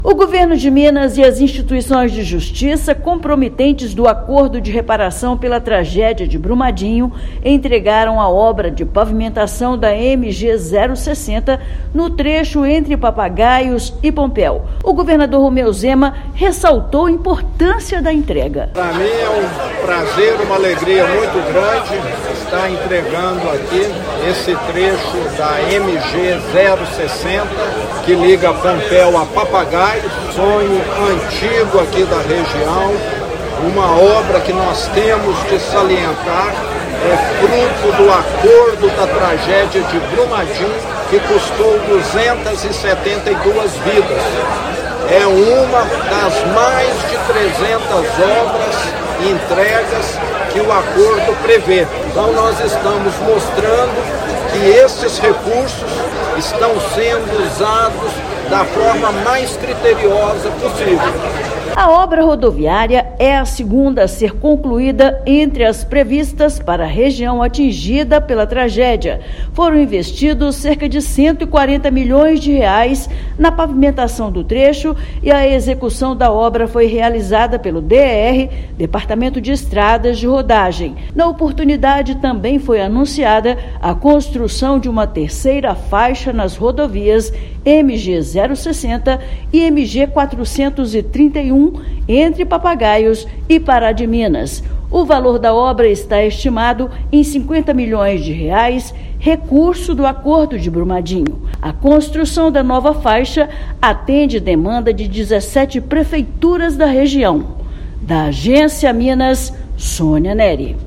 O governo de Minas e as instituições de justiça comprometentes do acordo de reparação pela tragédia de Brumadinho entregaram a obra de pavimentação da MG 060 no trecho entre Papagaios e Pompéu. O governador Romeu Zema ressaltou a importância da entrega. Para mim é um prazer, uma alegria muito grande estar entregando aqui esse trecho da MG 060 que liga Pompéu a Papagaios. Sonho antigo aqui da região, uma obra que nós temos de salientar, é fruto do acordo da tragédia de Brumadinho, que custou 272 vidas. É uma das mais de 300 obras entregas que o acordo prevê. Então nós estamos mostrando que esses recursos estão sendo usados da forma mais criteriosa possível. A obra rodoviária é a segunda a ser concluída entre as previstas para a região atingida pela tragédia. Foram investidos cerca de 140 milhões de reais na pavimentação do trecho e a execução da obra foi realizada pelo DR, Departamento de Estradas de Rodagem. Na oportunidade também foi anunciada a construção de uma terceira faixa nas rodovias MG 060 e MG 431 entre Papagaios e Pará de Minas. O valor da obra está estimado em 50 milhões de reais, recurso do acordo de Brumadinho. A construção da nova faixa atende demanda de 17 prefeituras da região. Da Agência Minas, Sônia Neri.